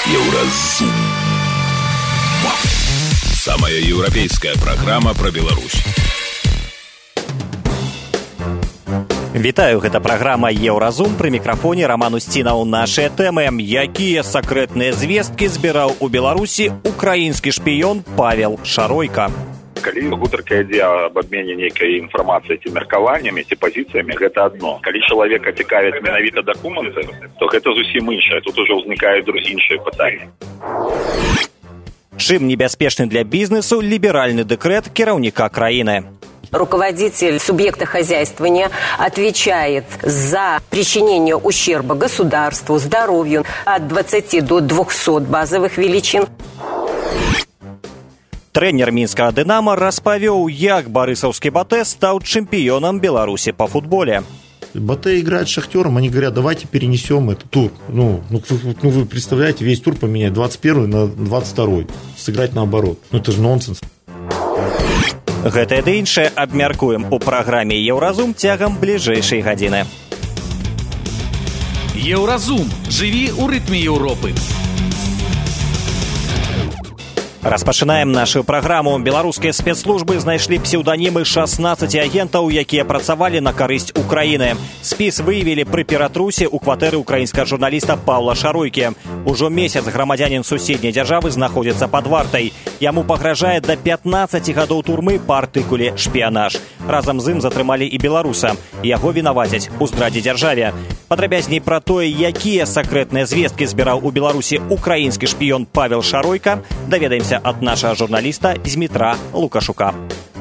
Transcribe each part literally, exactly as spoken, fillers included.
Еўразум. Самая еўрапейская праграма пра Беларусь. Вітаю, гэта праграма Еўразум, пры мікрафоне Раман Усцінаў. Нашыя тэмы: якія сакрэтныя звесткі збіраў у Беларусі украінскі шпіён Павел Шаройка. Калі гутарка ідзе аб абмене нейкай інфармацыяй ці меркаваннямі, ці пазіцыямі, гэта адно. Калі чалавека цікавяць менавіта дакументы, то гэта зусім іншае. Тут ужо ўзнікаюць іншыя пытанні. Чым небяспечны для бізнесу ліберальны дэкрэт кіраўніка краіны? Руководитель субъекта хозяйствования отвечает за причинение ущерба государству, здоровью от двадцати до двухсот базовых величин. Трэнер мінскага «Дынамо» распавёў, як барысаўскі «Батэ» стаў чэмпіёнам Беларусі по футболе. «Батэ» играет с «Шахтером», они говорят, давайте перенесем этот тур. Ну, ну, ну, вы представляете, весь тур поменять двадцать первый на двадцать второй, сыграть наоборот. Ну, это же нонсенс. Гэтае ды іншае абмяркуем у праграме «Еўразум» цягам бліжэйшай гадзіны. Еўразум. Жыві ў рытме Еўропы. Распачынаем нашу праграму. Беларускія спецслужбы знайшлі псеўданімы шаснаццаці агентаў, якія працавалі на карысць Украіны. Спіс выявілі пры ператрусе ў кватэры украінскага журналіста Паўла Шаройкі. Ужо месяц грамадзянін суседняй дзяржавы знаходзіцца пад вартай. Яму пагражае да пятнаццаці гадоў турмы па артыкуле «Шпіянаж». Разам з ім затрымалі і беларуса. Яго вінавацяць у здрадзе дзяржаве. Падрабязней пра тое, якія сакрэтныя звесткі збіраў у Беларусі украінскі шпіён Павел Шаройка, даведаемся ад нашага журналіста Змітра Лукашука.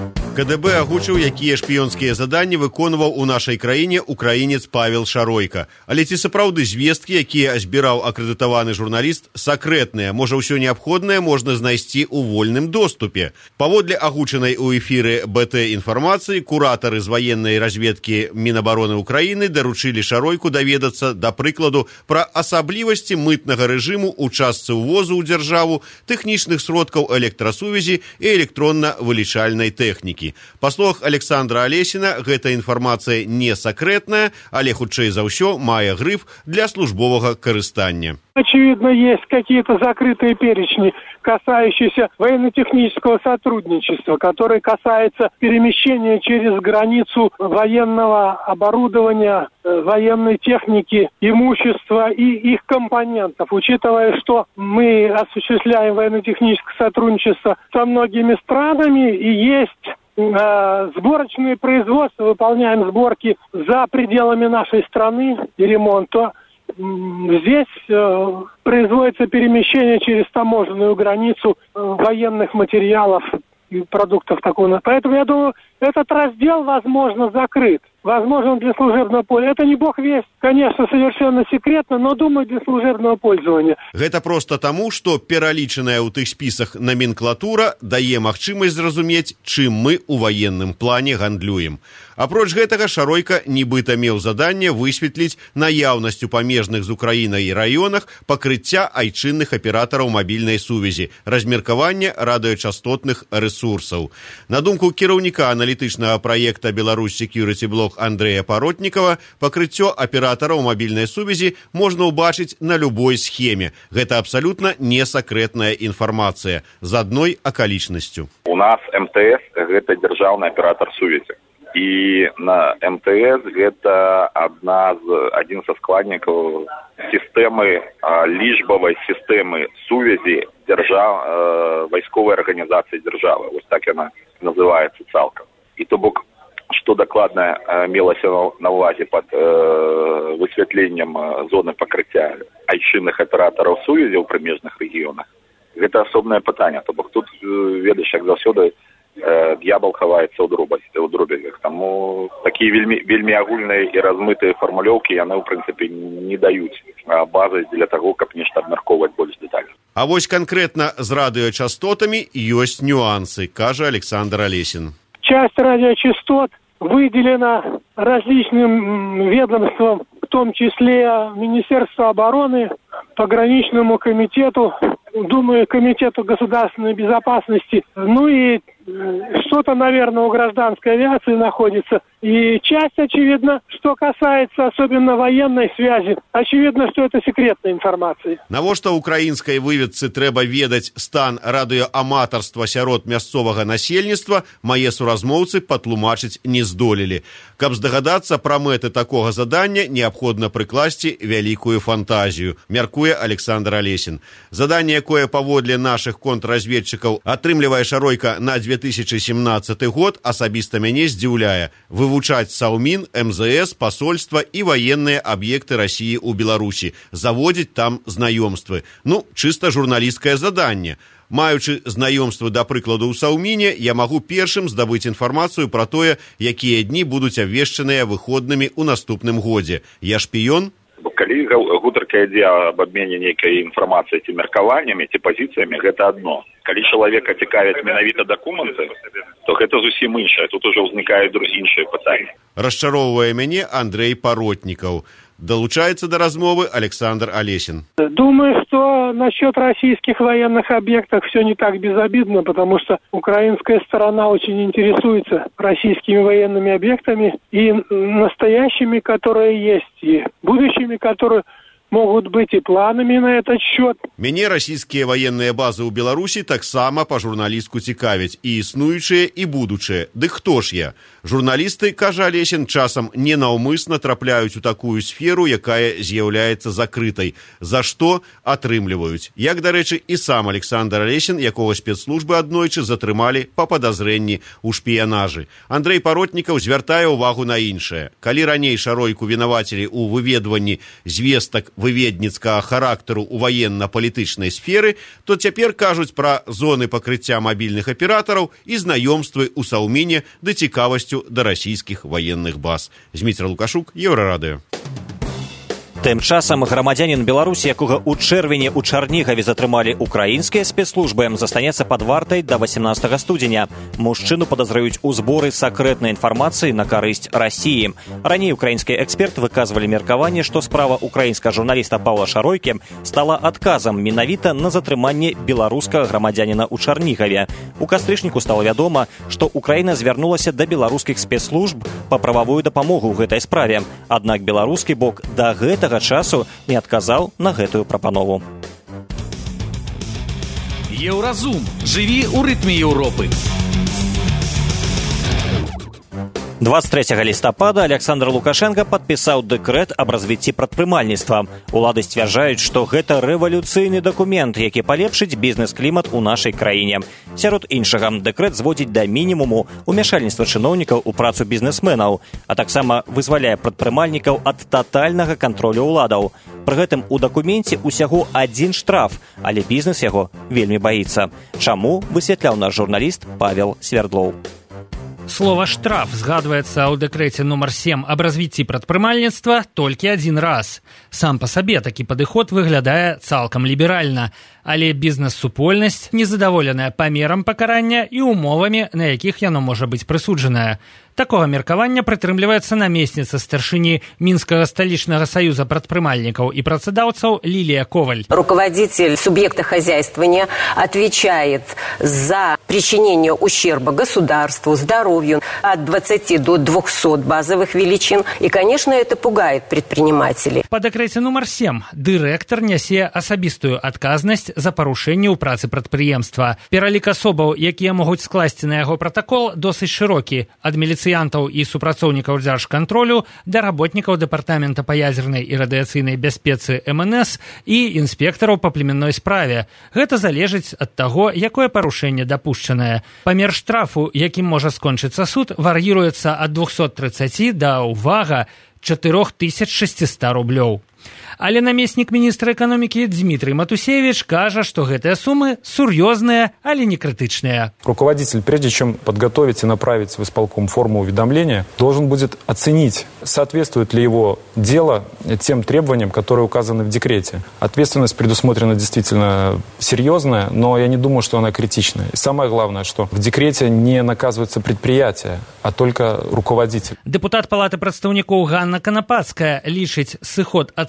КДБ агучыў, якія шпіёнскія заданні выконваў у нашай краіне украінец Павел Шаройка. Але ці сапраўды звесткі, якія збіраў акрэдытаваны журналіст, сакрэтныя? Можа, ўсё неабходнае можна знайсці ў вольным доступе? Паводле агучанай у эфіры БТ інфармацыі, куратары з ваеннай разведкі Мінабароны Украіны даручылі Шаройку даведацца, да прыкладу, пра асаблівасці мытнага рэжыму ў частцы ўвозу ў дзяржаву тэхнічных сродкаў электрасувязі і электронна-вылічальнай тэхнікі. Па словах Александра Алесіна, гэта інфармацыя не сакрэтная, але хутчэй за ўсё мае грыф для службовага карыстання. Очевидно, есть какие-то закрытые перечни, касающиеся военно-технического сотрудничества, которые касаются перемещения через границу военного оборудования, военной техники, имущества и их компонентов. Учитывая, что мы осуществляем военно-техническое сотрудничество со многими странами и есть э, сборочные производства, выполняем сборки за пределами нашей страны и ремонт, то здесь э, производится перемещение через таможенную границу э, военных материалов и продуктов такого. Поэтому я думаю, этот раздел, возможно, закрыт. Возможно, для служебного пользования. Это не бог весть, конечно, совершенно секретно, но, думаю, для служебного пользования. Гэта проста таму, што пералічаная ў тых спісах наменклатура дае магчымасць зразумець, чым мы ў ваенным плане гандлюем. Апроч гэтага, Шаройка нібыта меў заданне высветліць наяўнасць у памежных з Украінай раёнах пакрыцця айчынных аператараў мабільнай сувязі, размеркавання радыёчастотных рэсурсаў. На думку кіраўніка аналітычнага праекта «Беларусь Security Block» Андрэя Паротнікава, пакрыццё аператараў мабільнай сувязі можна ўбачыць на любой схеме. Гэта абсалютна не сакрэтная інфармацыя з адной акалічнасцю. У нас эм тэ эс гэта дзяржаўны аператар сувязі. І на эм тэ эс гэта адна з адзін са складнікаў сістэмы, лічбавай сістэмы сувязі дзяржав, э, вайсковай арганізацыі дзяржавы. Вось так яна называецца цалкам. І то бок, што дакладна мелася на ўвазе пад э, высвятленнем зоны пакрыцця айчынных аператараў сувязі ў прымежных рэгіёнах, гэта асобнае пытанне. То бок тут, ведаеш, як заўсёды, э, д'ябал хаваецца ў дробязі, ў дробязях. Таму такія вельмі, вельмі агульныя і размытыя фармулёўкі, яны, ў прынцыпе, не даюць базы для таго, каб нешта абмяркоўваць больш дэтальна. А вось канкрэтна з радыёчастотамі ёсць нюансы, кажа Александр Алесін. Часть радиочастот выделена различным ведомствам, в том числе Министерству обороны, пограничному комитету, думаю, комитету государственной безопасности. Ну и что-то, наверное, у гражданской авиации находится. И часть, очевидно, что касается особенно военной связи, очевидно, что это секретная информация. Навошта украінскай выведцы трэба ведаць стан радыёаматарства сярод мясцовага насельніцтва, мае суразмоўцы патлумачыць не здолелі. Каб здагадацца пра мэты такога задання, неабходна прыкласці вялікую фантазію, мяркуе Александр Алесін. Заданне, якое паводле нашых контрразведчыкаў атрымлівае Шаройка на две тысячи семнадцаты год, асабіста мяне здзіўляе. Вывучаць Саўмін, эм зэ эс, пасольства і ваенныя аб'екты Расіі ў Беларусі, заводзіць там знаёмствы. Ну, чыста журналісцкае заданне. Маючы знаёмствы, да прыкладу, ў Саўміне, я магу першым здабыць інфармацыю пра тое, якія дні будуць абвешчаныя выходнымі ў наступным годзе. Я шпіён? Калі гутарка ідзе аб абмене нейкай інфармацыяй ці меркаваннямі, ці пазіцыямі, гэта адно. Калі чалавека цікавяць менавіта дакументы, то гэта зусім іншае. Тут ужо ўзнікаюць іншыя пытанні. Расчароўвае мяне Андрей Паротнікаў. Долучается до размовы Александр Алесин. Думаю, что насчет российских военных объектов все не так безобидно, потому что украинская сторона очень интересуется российскими военными объектами и настоящими, которые есть, и будущими, которые могут быть и планами на этот счет. Мяне российские военные базы ў Беларусі таксама па журналістку цікавяць, і існуючыя, і будучыя. Дык хто ж я? Журналісты, кажа Алесін, часам ненаўмысна трапляюць у такую сферу, якая з'яўляецца закрытай. За што атрымліваюць. Як, дарэчы, і сам Александр Алесін, якога спецслужбы аднойчы затрымалі па падазрэнні ў шпіянажы. Андрей Паротнікаў звяртае ўвагу на іншае. Калі раней Шаройку вінавацілі ў выведванні звестак выведніцкага характару ў военно-палітычнай сферы, то цяпер кажуць пра зоны пакрыцця мабільных аператараў і знаёмствы ў Саўміне да цікавасцю да расійскіх военных баз. Зміцер Лукашук, Еўрарадыё. Тым часам грамадзянін Беларусі, якога ў чэрвені ў Чарнігаве затрымалі украінскія спецслужбы, застанецца пад вартай да восемнадцатага студзеня. Мужчыну падазраюць у зборы сакрэтнай інфармацыі на карысць Расіі. Раней украінскія эксперты выказвалі меркаванне, што справа украінскага журналіста Паўла Шаройкі стала адказам менавіта на затрыманне беларускага грамадзяніна ў Чарнігаве. У кастрычніку стала вядома, што Украіна звярнулася да беларускіх спецслужб па прававую дапамогу ў гэтай справе. Аднак беларускі бок да гэтага часу не адказаў на гэтую прапанову. Еўразум. Жыві ў рытме Еўропы. двадцать третьего листопада Александр Лукашенко падпісаў дэкрэт аб развіцці прадпрымальніцтва. Улады сцвярджаюць, што гэта рэвалюцыйны дакумент, які палепшыць бізнес-клімат у нашай краіне. Сярод іншага, дэкрэт зводзіць да мінімуму ўмяшальніцтва чыноўнікаў у працу бізнесменаў, а таксама вызваляе прадпрымальнікаў ад татальнага кантролю ўладаў. Пры гэтым у дакуменце ўсяго адзін штраф, але бізнес яго вельмі баіцца. Чаму, высвятляў наш журналіст Павел Свердлоў. Слово «штраф» згадваецца ў дэкрэце нумар сем аб развіцці прадпрымальніцтва толькі адзін раз. Сам па сабе такі падыход выглядае цалкам ліберальна, але бізнес-супольнасць незадаволеная памерам пакарання і умовамі, на якіх яно можа быць прысуджанае. Такога меркавання прытрымліваецца намесніца старшыні Мінскага сталічнага саюза прадпрымальнікаў и працадаўцаў Лилия Коваль. Руководитель субъекта хозяйствования отвечает за причинение ущерба государству, здоровью от двадцати до двухсот базовых величин. И, конечно, это пугает предпринимателей. По дэкрэце нумар сем дырэктар нясе асабістую адказнасць за парушэнне ў працы прадпрыемства. Пералік асобаў, якія могуць скласці на яго пратакол, досыць шырокі, ад міліцыянтаў і супрацоўнікаў дзяржкантролю да работнікаў дэпартамента па ядзернай і радыяцыйнай бяспецы эм эн эс і інспектараў па племянной справе. Гэта залежыць ад таго, якое парушэнне дапушчанае. Памер штрафу, якім можа скончыцца суд, вар'іруецца ад двухсот тридцати да, увага, чатырох тысяч шестисот рублёў. Але намеснік міністра эканомікі Дмитрий Матусевич кажа, што гэтыя сумы сур'ёзныя, але не критичные. Руководитель, прежде чем подготовить и направить в исполком форму уведомления, должен будет оценить, соответствует ли его дело тем требованиям, которые указаны в декрете. Ответственность предусмотрена действительно серьезная, но я не думаю, что она критичная. И самое главное, что в декрете не наказываются предприятия, а только руководитель. Депутат Палаты прадстаўнікоў Ганна Канапацкая лічыць сыход ад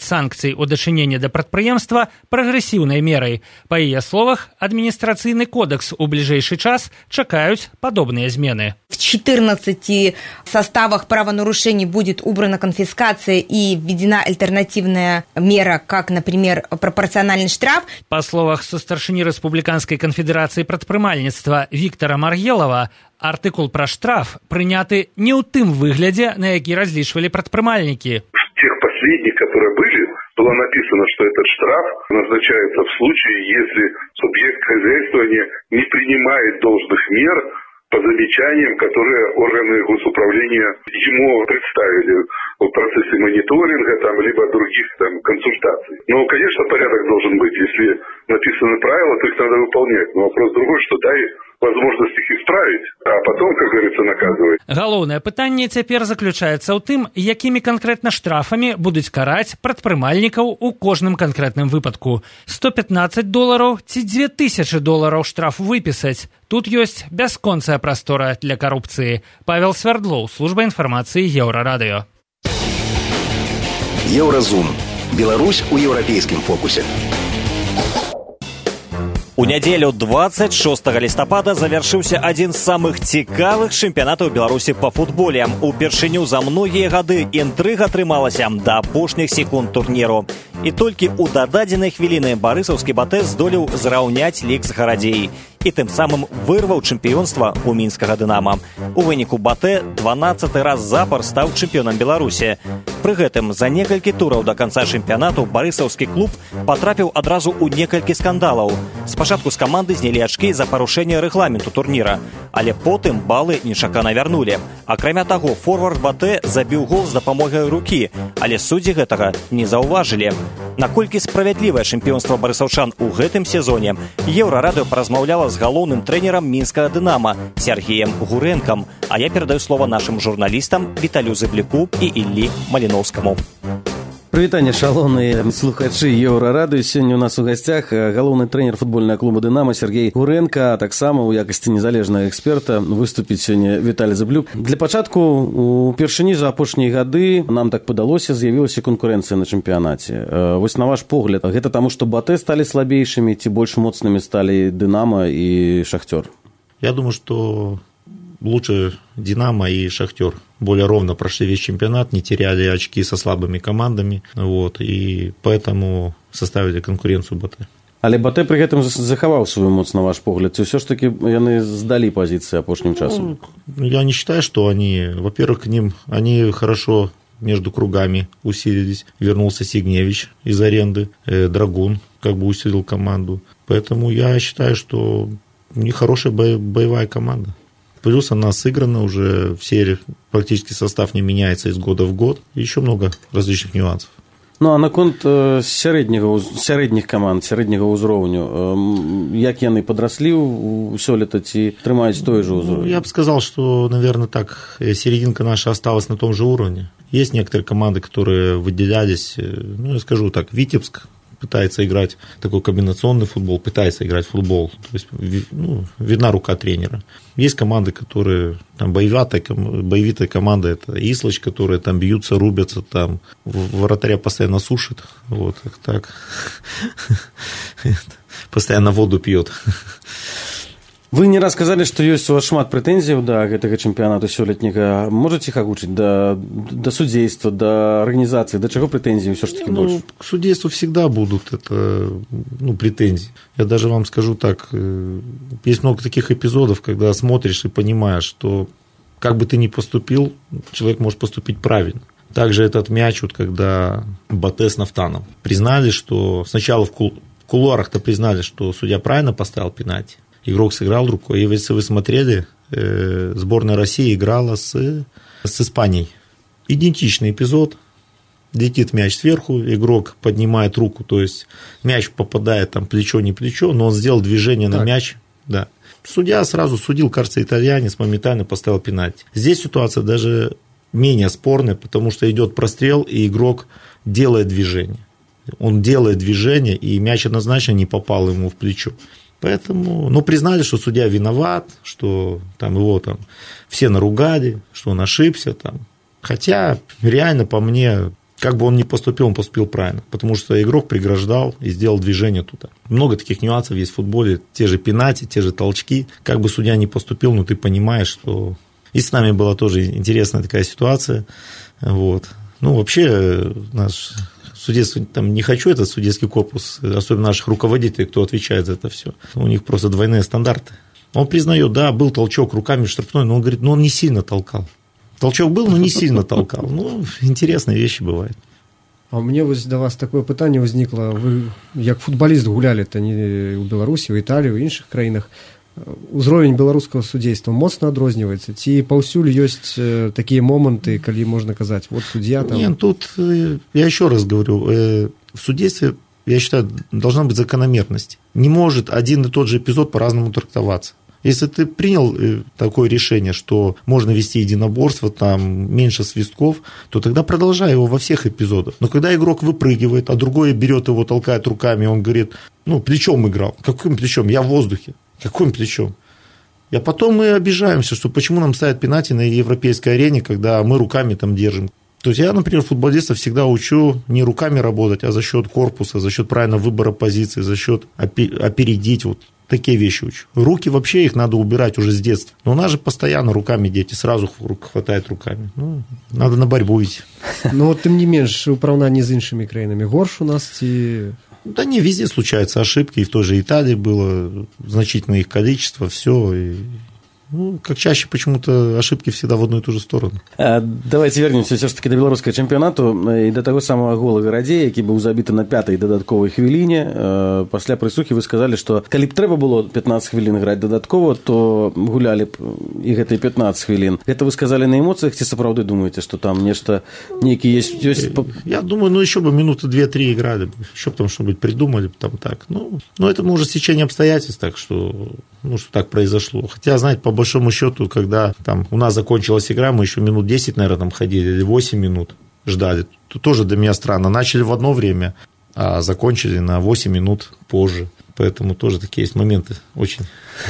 санкцый у дачынення да прадпрыемства прагрэсіўнай мерай. Па яе словах, адміністрацыйны кодекс у бліжэйшы час чакаюць падобныя змены. В четырнадцати составах правонарушений будет убрана конфискация и введена альтернативная мера, как, например, пропорциональный штраф. По словах состаршыні Рэспубліканскай канфедэрацыі прадпрымальніцтва Віктора Маргелова, артыкул пра штраф прыняты не ў тым выглядзе, на які разлічвалі прадпрымальнікі. В тех последних, которые были, было написано, что этот штраф назначается в случае, если субъект хозяйствования не принимает должных мер по замечаниям, которые органы госуправления ему представили в процессе мониторинга там, либо других там, консультаций. Но, конечно, порядок должен быть. Если написаны правила, то их надо выполнять. Но вопрос другой, что дай возможность их исправить, а потом, как говорится, наказывать. Галоўнае пытанне цяпер заключаецца ў тым, якімі канкрэтна штрафамі будуць караць прадпрымальнікаў у кожным канкрэтным выпадку. сто пятнадцать долараў ці две тысячи долараў штраф выпісаць. Тут ёсць бясконцая прастора для карупцыі. Павел Свярдлоў, служба інфармацыі Еўрарадыё. Еўразум. Беларусь у еўрапейскім фокусе. У нядзелю двадцать шостага лістапада завяршыўся адзін з самых цікавых чэмпіянатаў Беларусі па футболе. Упершыню за многія гады інтрыга трымалася да апошніх секунд турніру. І толькі ў дададзенай хвіліны барысаўскі БАТЭ здолеў зраўняць лік з гарадзей і тым самым вырваў чэмпіёнства ў мінскага «Дынама». У выніку БАТЭ дванаццаты раз запар стаў чэмпіёнам Беларусі. Пры гэтым за некалькі тураў да канца чэмпіянату барысаўскі клуб патрапіў адразу ў некалькі скандалаў. Спачатку з каманды знялі ачкі за парушэнне рэгламенту турніра, але потым балы нечакана вярнулі. Акрамя таго, форвард БАТЭ забіў гол з дапамогай рукі, але суддзі гэтага не заўважылі. Наколькі справядлівае чэмпіёнства барысаўчан у гэтым сезоне, Еўрарадыё паразмаўляла з галоўным трэнерам мінскага «Дынама» Сергеем Гурэнкам, а я перадаю слова нашым журналістам Віталю Зыбліку і Іллі Маліноўскаму. Прывітанне, шалоныя слухачы Еўрарадыё. Сёння у нас у гасцях галоўны трэнер футбольнага клуба «Дынама» Сергей Гурэнка, а таксама ў якасці незалежнага эксперта выступіць сёння Віталь Зыблюк. Для пачатку, упершыню за апошнія гады нам так падалося, з'явілася канкурэнцыя на чэмпіянаце. Вось на ваш погляд, гэта таму, што БАТЭ сталі слабейшымі ці больш моцнымі сталі «Дынама» і «Шахтёр»? Я думаю, что лучше «Динамо» и «Шахтер» более ровно прошли весь чемпионат, не теряли очки со слабыми командами, вот, и поэтому составили конкуренцию БАТЭ. Але БАТЭ при гэтым захаваў свою моц, на ваш погляд, ці ўсё ж таки яны здалі позиции апошнім часам? Ну, я не считаю, что они, во-первых, к ним, они хорошо между кругами усилились. Вернулся Сигневич из аренды, э, Драгун как бы усилил команду. Поэтому я считаю, что у них хорошая боевая команда. Плюс она сыграна уже, все, практически состав не меняется из года в год. И еще много различных нюансов. Ну, а наконт э, сярэдняга, сярэдніх каманд, сярэдняга ўзроўню, э, як яны падраслі ў сёлета ці трымаюць той же ўзровень? Я бы сказал, что, наверное, так, серединка наша осталась на том же уровне. Есть некоторые команды, которые выделялись, ну, я скажу так, Витебск пытается играть такой комбинационный футбол, пытается играть в футбол. То есть, ну, видна рука тренера. Есть команды, которые, там, боевитая, боевитая команда, это Ислач, которые там бьются, рубятся, там, вратаря постоянно сушит, вот, так, постоянно воду пьет. Вы не раз сказали, что есть у вас шмат прэтэнзіяў да гэтага чэмпіянату сёлетняга. Можете іх агучыць да, да судзейства, да организации, да чаго претензии все ж таки ну, больше? К судейству всегда будут это, ну, претензии. Я даже вам скажу так, есть много таких эпизодов, когда смотришь и понимаешь, что как бы ты ни поступил, человек может поступить правильно. Также этот мяч, вот когда БАТЭ с Нафтаном признали, что сначала в кулуарах-то признали, что судья правильно поставил пенальти. Игрок сыграл рукой. И если вы смотрели, э, сборная России играла с, с Испанией. Идентичный эпизод. Летит мяч сверху, игрок поднимает руку, то есть мяч попадает там плечо, не плечо, но он сделал движение так на мяч. Да. Судья сразу судил, кажется, итальянец, моментально поставил пенальти. Здесь ситуация даже менее спорная, потому что идет прострел, и игрок делает движение. Он делает движение, и мяч однозначно не попал ему в плечо. Поэтому, ну, признали, что судья виноват, что там его там все наругали, что он ошибся там. Хотя, реально, по мне, как бы он ни поступил, он поступил правильно, потому что игрок преграждал и сделал движение туда. Много таких нюансов есть в футболе, те же пенальти, те же толчки. Как бы судья ни поступил, но ты понимаешь, что... И с нами была тоже интересная такая ситуация. Вот. Ну, вообще, наш судейство, там, не хочу этот судейский корпус, особенно наших руководителей, кто отвечает за это все. У них просто двойные стандарты. Он признает, да, был толчок руками в штрафной, но он говорит, ну, он не сильно толкал. Толчок был, но не сильно толкал. Ну, интересные вещи бывают. А у меня вось до вас такое пытанне ўзнікла. Вы як футболіст гулялі то не ў Беларусі, у Італіі, у іншых краінах. Узровень беларускага судзейства моцна адрозніваецца? Ці паўсюль ёсць такія моманты, калі можна казаць, вот судья там... Нет, тут я еще раз говорю, в судействе, я считаю, должна быть закономерность. Не может один и тот же эпизод по-разному трактоваться. Если ты принял такое решение, что можно вести единоборство, там меньше свистков, то тогда продолжай его во всех эпизодах. Но когда игрок выпрыгивает, а другой берет его, толкает руками, он говорит, ну, плечом играл. Каким плечом? Я в воздухе. Каким плечом? И потом мы обижаемся, что почему нам ставят пенальти на европейской арене, когда мы руками там держим. То есть я, например, футболистов всегда учу не руками работать, а за счет корпуса, за счет правильного выбора позиции, за счет опередить, вот такие вещи учу. Руки вообще их надо убирать уже с детства. Но у нас же постоянно руками дети, сразу хватает руками. Ну, надо на борьбу идти. Ну вот тем не меньше, у параўнанні з іншымі краінамі горш у нас ці... Да не, везде случаются ошибки, и в той же Италии было значительное их количество, все. И, ну, как чаще почему-то ошибки всегда в одну и ту же сторону. А, давайте вернемся все ж таки до беларускага чэмпіянату і да таго самага гола Гарадзея, які быў забіты на пятай дадатковай хвіліне. А, пасля прысухі вы сказалі, што калі б трэба было пятнаццаць хвілін граць дадаткова, то гулялі б і гэтыя пятнаццаць хвілін. Гэта вы сказалі на эмоцыях, ці сапраўды думаеце, што там нешта нейкі есть, есть... Я думаю, ну еще бы минуты две-три играли бы, еще бы там что-нибудь придумали, там так. Ну, ну это может стечение обстоятельств, так что, ну, что так произошло. Хотя, знаете, по большому счету, когда там у нас закончилась игра, мы еще минут десять, наверное, там ходили, или восемь минут ждали. То тоже для меня странно. Начали в одно время, а закончили на восемь минут позже. Поэтому тоже такие есть моменты очень.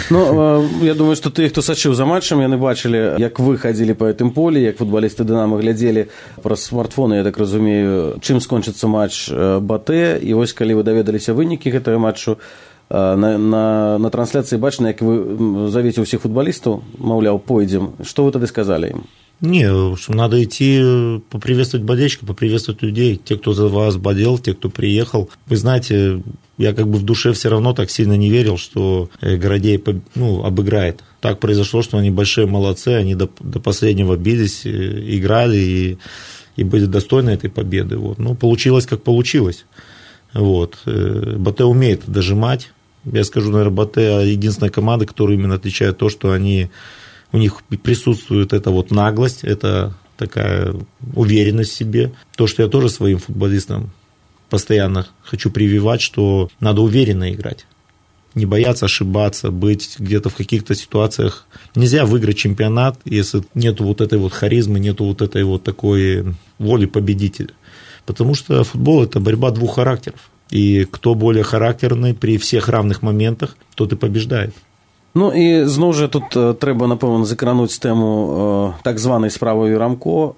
Ну, я думаю, што тыя, хто сачыў за матчам, яны бачылі, як вы хадзілі па гэтым полі, як футбалісты Дынамо глядзелі праз смартфоны, я так разумею, чым скончыцца матч БАТЭ, і вось калі вы даведаліся вынікі гэтага матчу, на, на, на трансляцыі бачна, як вы завеце ўсіх футбалістаў, маўляў, пойдзем. Што вы тады сказалі ім? Не, надо идти поприветствовать болельщиков, поприветствовать людей, те, кто за вас болел, те, кто приехал. Вы знаете, я как бы в душе все равно так сильно не верил, что Городей, ну, обыграет. Так произошло, что они большие молодцы, они до, до последнего бились, играли и, и были достойны этой победы. Вот. Но получилось, как получилось. Вот. БАТЭ умеет дожимать. Я скажу, наверное, БАТЭ единственная команда, которая именно отличает то, что они... У них присутствует эта вот наглость, это такая уверенность в себе. То, что я тоже своим футболистам постоянно хочу прививать, что надо уверенно играть. Не бояться ошибаться, быть где-то в каких-то ситуациях. Нельзя выиграть чемпионат, если нету вот этой вот харизмы, нету вот этой вот такой воли победителя. Потому что футбол – это борьба двух характеров. И кто более характерный при всех равных моментах, тот и побеждает. Ну і зноў жа тут трэба, напэўна, закрануць тэму так званай справы Юрамко.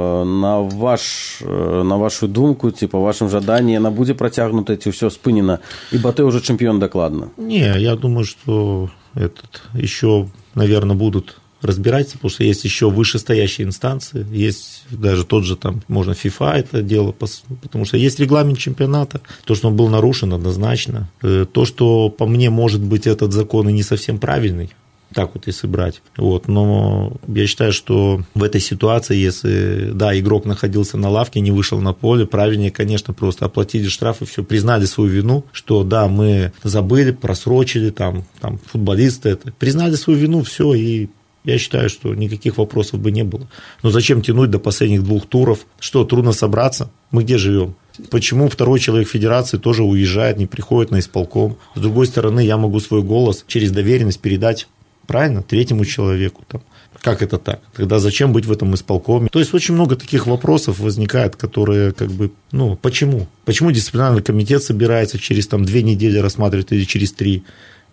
На ваш, на вашу думку, ці па вашым жаданні, яна будзе працягнута, ці ўсё спынена, і БАТЭ ўжо чэмпіён дакладна? Не, я думаю, что этот, еще, наверное, будут разбираться, потому что есть еще вышестоящие инстанции, есть даже тот же там, можно ФИФА это дело, потому что есть регламент чемпионата, то, что он был нарушен однозначно, то, что по мне, может быть, этот закон и не совсем правильный, так вот если брать, вот, но я считаю, что в этой ситуации, если, да, игрок находился на лавке, не вышел на поле, правильнее, конечно, просто оплатили штраф и все, признали свою вину, что да, мы забыли, просрочили, там, там футболисты это, признали свою вину, все, и я считаю, что никаких вопросов бы не было. Но зачем тянуть до последних двух туров? Что, трудно собраться? Мы где живем? Почему второй человек федерации тоже уезжает, не приходит на исполком? С другой стороны, я могу свой голос через доверенность передать, правильно, третьему человеку. Там. Как это так? Тогда зачем быть в этом исполкоме? То есть очень много таких вопросов возникает, которые как бы, ну, почему? Почему дисциплинарный комитет собирается через там две недели рассматривать или через три?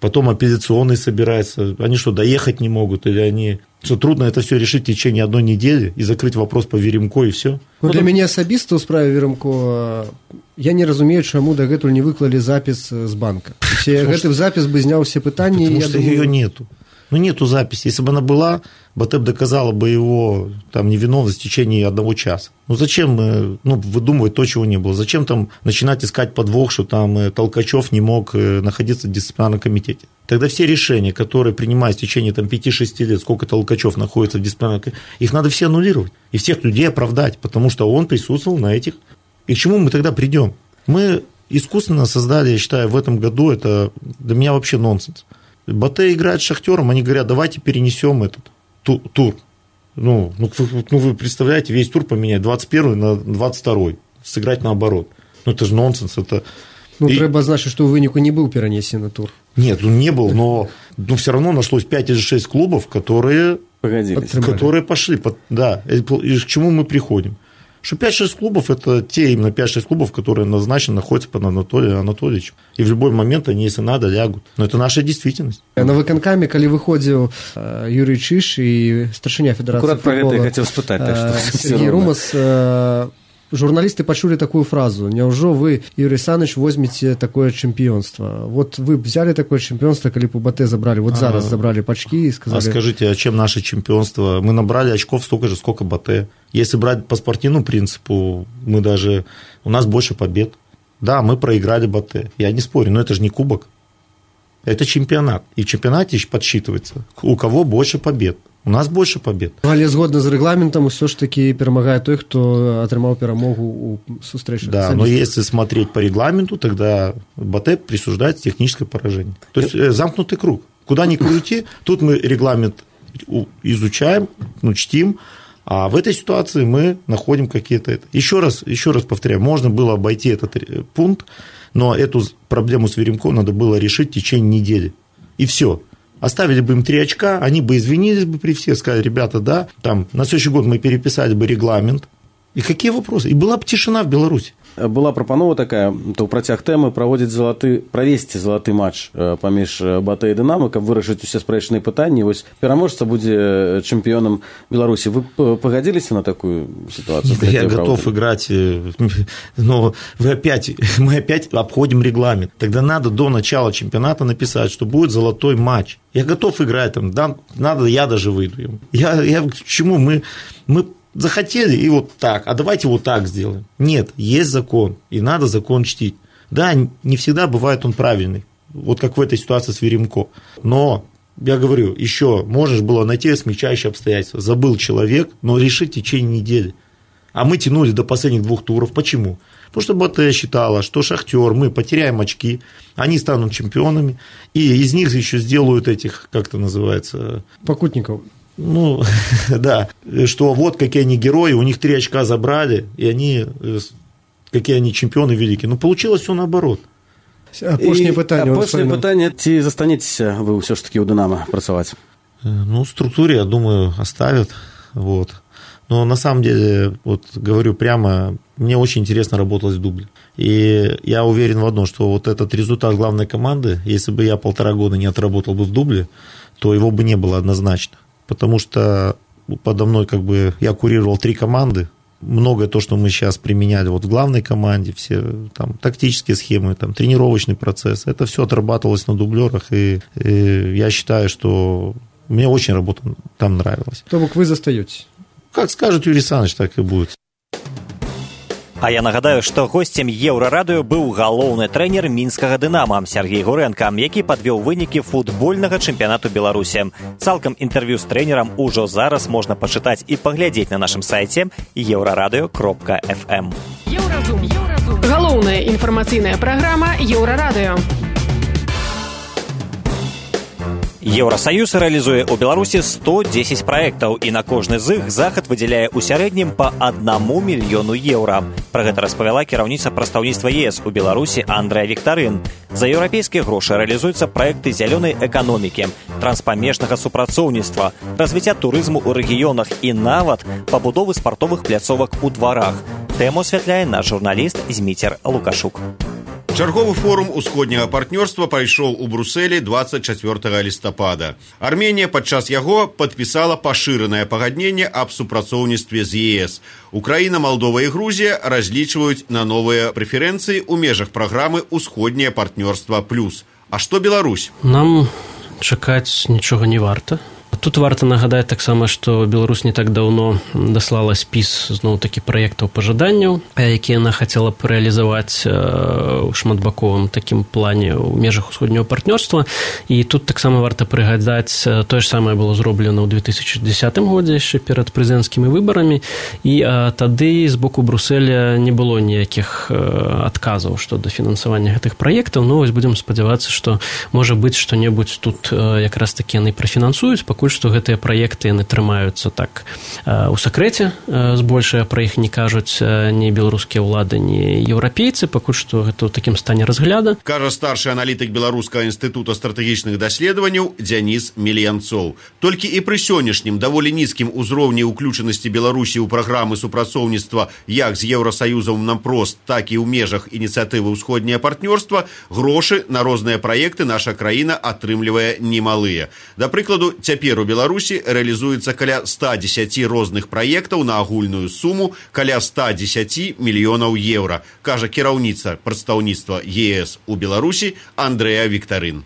потом апелляционный собирается. Они что, доехать не могут? Или они... Что, трудно это все решить в течение одной недели и закрыть вопрос по Веремко, и все? Ну, для мяне асабіста ў справе Веремко я не разумею, чаму дагэтуль не выклалі запіс з банка. Все, гэты запіс бы зняў все пытанні. Потому что думаю... ее нету. Ну, нету записи. Если бы она была, БАТЭП доказала бы его там, невиновность в течение одного часа. Ну, зачем ну, выдумывать то, чего не было? Зачем там начинать искать подвох, что там Толкачев не мог находиться в дисциплинарном комитете? Тогда все решения, которые принимают в течение там, пяти-шести лет, сколько Толкачев находится в дисциплинарном комитете, их надо все аннулировать. И всех людей оправдать, потому что он присутствовал на этих. И к чему мы тогда придем? Мы искусственно создали, я считаю, в этом году, это для меня вообще нонсенс. БАТЭ играет с Шахтером, они говорят, давайте перенесем этот тур. Ну, ну, ну, вы представляете, весь тур поменять двадцать первый на двадцать второй, сыграть наоборот. Ну, это же нонсенс. Это... Ну, И... треба значить, что в вынику не был перенесен тур. Нет, ну не был, но ну, все равно нашлось пять или шесть клубов, которые, которые пошли. Под... Да, и к чему мы приходим? Что пять-шесть клубов – это те именно пять-шесть клубов, которые назначены, находятся под Анатолием Анатольевичем. И в любой момент они, если надо, лягут. Но это наша действительность. На выканкаме, когда выходил Юрий Чиш и старшиня Федерации Аккурат футбола, про это я хотел спытать, так что Сергей Румас, журналисты почули такую фразу: «Няўжо вы, Юрий Саныч, возьмете такое чемпионство?» Вот вы взяли такое чемпионство, когда по БАТЭ забрали, вот зараз забрали пачки и сказали... А скажите, а чем наше чемпионство? Мы набрали очков столько же, сколько БАТЭ. Если брать по спортивному принципу, мы даже... У нас больше побед. Да, мы проиграли БАТЭ, я не спорю, но это же не кубок. Это чемпионат. И в чемпионате подсчитывается, у кого больше побед. У нас больше побед. Але згодна з регламентом все ж таки перемагає той, хто отримав перемогу у встречах. Да, особисто. Но если смотреть по регламенту, тогда БАТЭ присуждается техническое поражение. То есть замкнутый круг. Куда ни крути, тут мы регламент изучаем, ну, чтим, а в этой ситуации мы находим какие-то... Еще раз, еще раз повторяю, можно было обойти этот пункт, но эту проблему с Веремко надо было решить в течение недели. И все. Оставили бы им три очка, они бы извинились бы при всех, сказали, ребята, да, там, на следующий год мы переписали бы регламент. И какие вопросы? И была бы тишина в Беларуси. Была прапанова такая, то ў працяг тэмы праводзіць залаты, правесці залаты матч паміж БАТЭ і Дынама, каб вырашыць усе спрэчныя пытанні. Вось пераможца будзе чэмпіёнам Беларусі. Вы пагадзіліся на такую ситуацию? Да, я готов играть, но вы опять, мы опять обходим регламент. Тогда надо до начала чемпионата написать, что будет золотой матч. Я готов играть, там, да, надо, я даже выйду. Я, я к чему? Мы, мы захотели, и вот так, а давайте вот так сделаем. Нет, есть закон, и надо закон чтить. Да, не всегда бывает он правильный, вот как в этой ситуации с Веремко. Но, я говорю, еще можно же было найти смягчающие обстоятельства. Забыл человек, но решить в течение недели. А мы тянули до последних двух туров. Почему? Потому что БАТЭ считала, что Шахтер, мы потеряем очки, они станут чемпионами, и из них еще сделают этих, как это называется... Покутников. Ну, да, что вот какие они герои, у них три очка забрали, и они, какие они чемпионы великие. Но получилось все наоборот. Апошнее пытанне. Апошнее пытанне, ці застанецеся вы все ж таки у Динамо працаваць? Ну, в структуре, я думаю, оставят. Вот. Но на самом деле, вот говорю прямо, мне очень интересно работалось в дубле. И я уверен в одном, что вот этот результат главной команды, если бы я полтора года не отработал бы в дубле, то его бы не было однозначно. Потому что подо мной как бы я курировал три команды. Многое то, что мы сейчас применяли вот в главной команде, все там тактические схемы, там, тренировочный процесс, это все отрабатывалось на дублерах. И, и я считаю, что мне очень работа там нравилась. То бок вы застаетесь? Как скажет Юрий Саныч, так и будет. А я нагадаю, што госцем Еўрарадыё быў галоўны трэнер мінскага «Дынама» Сергей Гуренко, які падвёў вынікі футбольнага чэмпіянату Беларусі. Цалкам інтэрв'ю з трэнерам ужо зараз можна пачытаць і паглядзець на нашым сайце еўрарадыё кропка эф эм. Еўразум. Галоўная інфармацыйная праграма Еўрарадыё. Еўрасаюз рэалізуе ў Беларусі сто дзесяць праектаў, і на кожны з іх захад выдзяляе ў сярэднім па аднаму мільёну еўра. Пра гэта распавяла кіраўніца прадстаўніцтва ЕС у Беларусі Андрэа Віктарын. За еўрапейскія грошы рэалізуюцца праекты зялёнай эканомікі, транспамежнага супрацоўніцтва, развіцця турызму ў рэгіёнах і нават пабудовы спартовых пляцовак у дварах. Тэму асвятляе наш журналіст Зміцер Лукашук. Чарговы форум усходняга партнёрства прайшоў у Брусэлі двадцать чацвёртага лістапада. Арменія падчас яго падпісала пашыранае пагадненне аб супрацоўніцтве з ЕС. Украіна, Малдова і Грузія разлічваюць на новыя прэферэнцыі ў межах праграмы «Усходняе партнёрства плюс». А што Беларусь? Нам чакаць нічога не варта. Тут варта нагадаць таксама, што Беларусь не так даўно даслала спіс зноў-такі праектаў пажаданняў, якія яна хацела б рэалізаваць у шматбаковым такім плане ў межах усходняга партнёрства. І тут таксама варта прыгадаць, тое ж самае было зроблена ў две тысячы дзесятым годзе яшчэ перад прэзідэнцкімі выбарамі, і тады з боку Бруселя не было ніякіх адказаў што да фінансавання гэтых праектаў. Ну вось будзем спадзявацца, што можа быць што-небудзь тут якраз такі яны прафінансуюць, пакуль што гэтыя праекты яны трымаюцца так у сакрэце, збольшага пра іх не кажуць ні беларускія ўлады, ні еўрапейцы, пакуль што гэта ў такім стане разгляда. Кажа старшы аналітык Беларускага інстытута стратэгічных даследаванняў Дзяніс Мельянцоў. Толькі і пры сённяшнім даволі нізкім узроўні ўключанасці Беларусі ў праграмы супрацоўніцтва як з Еўрасаюзам наўпрост, так і ў межах ініцыятывы ўсходняе партнёрства, грошы на розныя праекты наша краіна атрымлівае немалыя. Да прыкладу, цяпер у Беларусі рэалізуецца каля ста дзесяці розных праектаў на агульную суму каля ста дзесяці мільёнаў еўра, кажа кіраўніца прадстаўніцтва ЕС у Беларусі Андрэя Віктарын.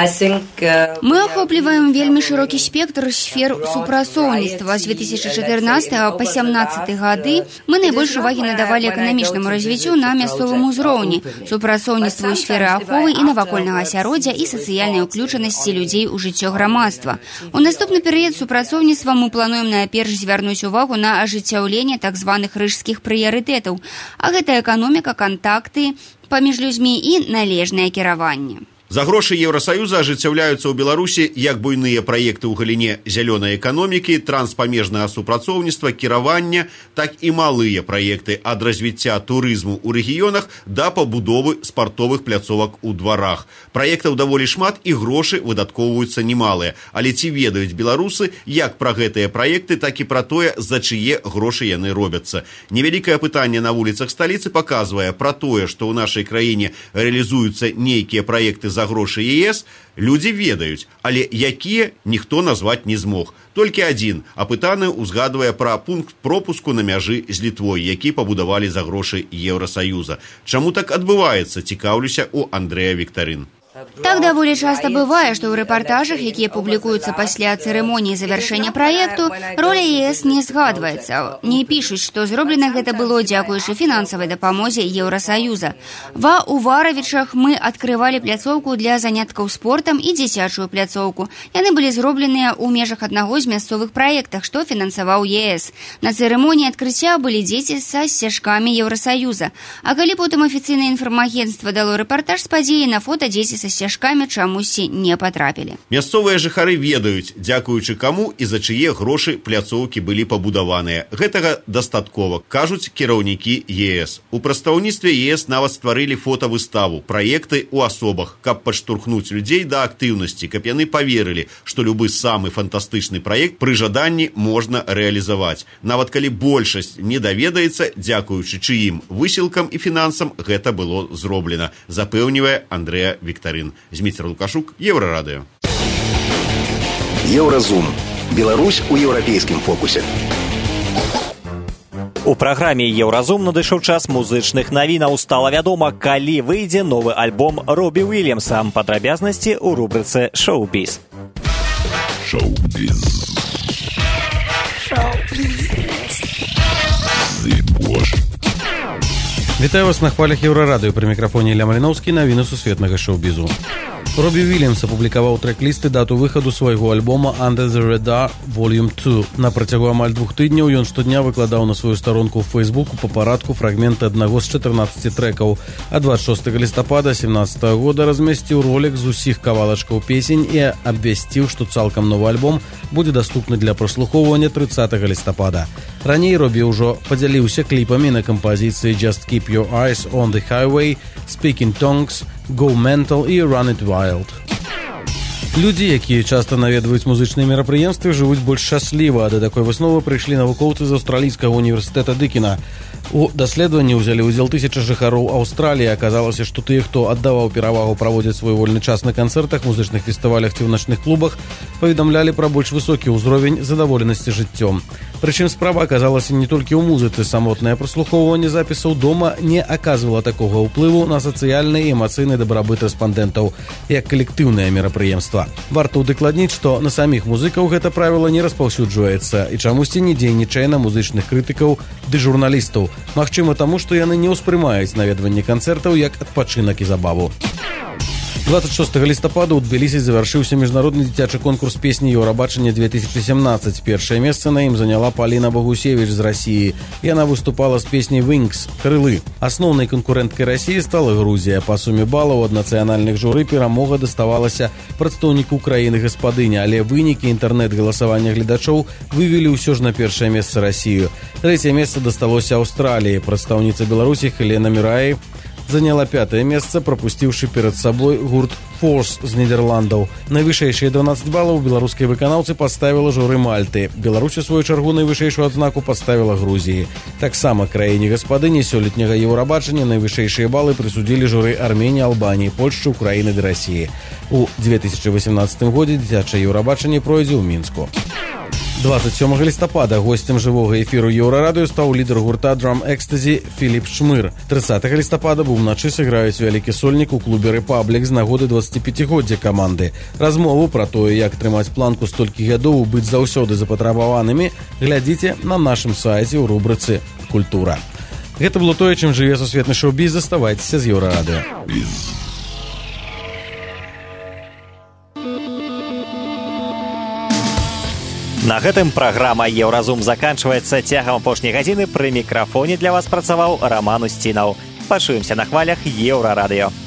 Мы охопліваем вельмі шырокі спектр сфер супрацоўніцтва. З две тысячи чатырнаццатага па сямнаццаты гады мы найбольш увагі надавалі эканамічнаму развіццю на мясцовым узроўні, супрацоўніцтву ў сферы аховы і навакольнага асяроддзя і сацыяльнай уключанасці людзей у жыццё грамадства. У наступны перыяд супрацоўніцтва мы плануем найперш звярнуць увагу на ажыццяўленне так званых рыжскіх прыярытэтаў, а гэта эканоміка, кантакты паміж людзьмі і належнае кіраванне. За грошы Еўрасаюза ажыццяўляюцца ў Беларусі як буйныя праекты ў галіне зялёнай эканомікі, транспамежнага супрацоўніцтва, кіравання, так і малыя праекты ад развіцця турызму ў рэгіёнах да пабудовы спартовых пляцовак у дварах. Праектаў даволі шмат і грошы выдаткоўваюцца немалыя. Але ці ведаюць беларусы як пра гэтыя праекты, так і пра тое, за чые грошы яны робяцца. Невялікае пытанне на вуліцах сталіцы паказвае пра тое, што ў нашай краіне рэалізуюцца нейкія праекты за грошы ЕС, людзі ведаюць, але якія ніхто назваць не змог. Толькі адзін апытаны узгадвае пра пункт пропуску на мяжы з Літвой, які пабудавалі за грошы Еўрасаюза. Чаму так адбываецца, цікаўлюся у Андрэя Віктарын. Так даволі часта бывае, што ў рэпартажах, якія публікуюцца пасля цырымоніі завяршэння праекту, роля ЕС не згадваецца. Не пішуць, што зроблена гэта было дзякуючы фінансавай дапамозе Еўрасаюза. Ва Уваравічах мы адкрывалі пляцоўку для заняткаў спортам і дзіцячую пляцоўку. Яны былі зробленыя ў межах аднаго з мясцовых праектах, што фінансаваў ЕС. На цырымоніі адкрыцця былі дзеці са сцяжкамі Еўрасаюза. А калі потым афіцыйнае інфармагенцтва дало рэпартаж з падзеі, на фота дзеці са сцяжкамі чамусьці не патрапілі. Мясцовыя жыхары ведаюць, дзякуючы каму і за чые грошы пляцоўкі былі пабудаваныя. Гэтага дастаткова, кажуць кіраўнікі ЕС. У прадстаўніцтве ЕС нават стварылі фотавыставу, праекты ў асобах, каб падштурхнуць людзей да актыўнасці, каб яны паверылі, што любы самы фантастычны праект пры жаданні можна рэалізаваць. Нават калі большасць не даведаецца, дзякуючы чыім высілкам і фінансам гэта было зроблена, запэўнівае Андрэя Віктарын. Зміцер Лукашук, Еўрарадыё. Еўразум. Беларусь у еўрапейскім фокусе. У праграме «Еўразум» надышоў час музычных навінаў. Стала вядома, калі выйдзе новы альбом Робі Уільямса. Падрабязнасці ў рубрыцы «Шоу-біз». Шоу-біз. Вітаю вас на хвалях Еўрарадыё. Пры мікрафоне Ілля Маліноўскі, навіны сусветнага шоу-бізу. Робі Уільямс апублікаваў трэк-ліст і дату выхаду свайго альбома «Under the Radar Volume два». На працягу амаль двух тыдняў ён штодня выкладаў на сваю старонку ў Фейсбуку па парадку фрагменты аднаго з чатырнаццаці трэкаў. А дваццаць шостага лістапада сямнаццатага года размясціў ролік з усіх кавалачкаў песень і абвясціў, што цалкам новы альбом будзе даступны для праслухоўвання трыццатага лістапада. Раней Робі ўжо падзяліўся кліпамі на кампазіцыі «Just Keep Your Eyes on the Highway», «Speaking Tongues», «Go Mental» і «Run It Wild». Людзі, якія часта наведваюць музычныя мерапрыемствы, жывуць больш шчасліва. Да такой высновы прыйшлі навукоўцы з аўстралійскага універсітэта Дыкена. У даследаванні ўзялі ўдзел тысячы жыхароў Аўстраліі. Аказалася, што тыя, хто аддаваў перавагу праводзіць свой вольны час на канцэртах, музычных фестывалях ці ў начных клубах, паведамлялі пра больш высокі ўзровень задаволенасці жыццём. Прычым справа аказалася не толькі ў музыцы. Самотнае праслухоўванне запісаў дома не аказвала такога ўплыву на сацыяльны і эмацыйны дабрабыт рэспандэнтаў, як калектыўнае мерапрыемства. Варта ўдакладніць, што на саміх музыкаў гэта правіла не распаўсюджваецца і чамусьці не дзейнічае на музычных крытыкаў ды журналістаў. Магчыма, таму, што яны не ўспрымаюць наведванне канцэртаў як адпачынак і забаву. двадцать шостага лістапада ў Тбілісі завяршыўся міжнародны дзіцячы конкурс песні «Еўрабачання две тысячи семнадцать». Першае месца на ім заняла Паліна Багусевіч з Расіі. Яна выступала з песняй «Wings» – «Крылы». Асноўнай канкурэнткай Расіі стала Грузія. Па суме балаў ад нацыянальных журы перамога даставалася прадстаўніку краіны-гаспадыні, але вынікі інтэрнэт-галасавання гледачоў вывелі ўсё ж на першае месца Расію. Трэцяе месца дасталося Аўстраліі. Прадстаўніца Беларусі Хелена Міраі заняла пятое месца, пропусціўшы перад сабой гурт «Форс» з Нідерландаў. Найвышэйшыя дванаццаць балаў беларускай выканаўцы паставіла журы Мальты. Беларусь, у сваю чаргу, найвышэйшую адзнаку паставіла Грузіі. Таксама краіне-гаспадыні сёлетняга Еўрабачання найвышэйшыя балы прысудзілі журы Арменіі, Албаніі, Польшчы, Украіны ды Расіі. У две тысячи восемнадцатым годзе дзіцячае Еўрабачанне пройдзе ў Мінску. двадцать сёмага лістапада госцем жывога эфіру Еўрарадыё стаў лідар гурта Drum Ecstasy Філіп Шмыр. трыццатага лістапада бубначы сыграюць вялікі сольнік у клубе «Рэпаблік» з нагоды дваццаціпяцігоддзя каманды. Размову пра тое, як трымаць планку столькі гадоў, быць заўсёды запатрабаванымі, глядзіце на нашым сайце ў рубрыцы «Культура». Гэта было тое, чым жыве сусветны шоу-біз. Заставайцеся з Еўрарадыё. На гэтым праграма «Еўразум» заканчваецца. Цягам апошняй гадзіны пры мікрафоне для вас працаваў Раман Усцінаў. Пачуемся на хвалях Еўрарадыё.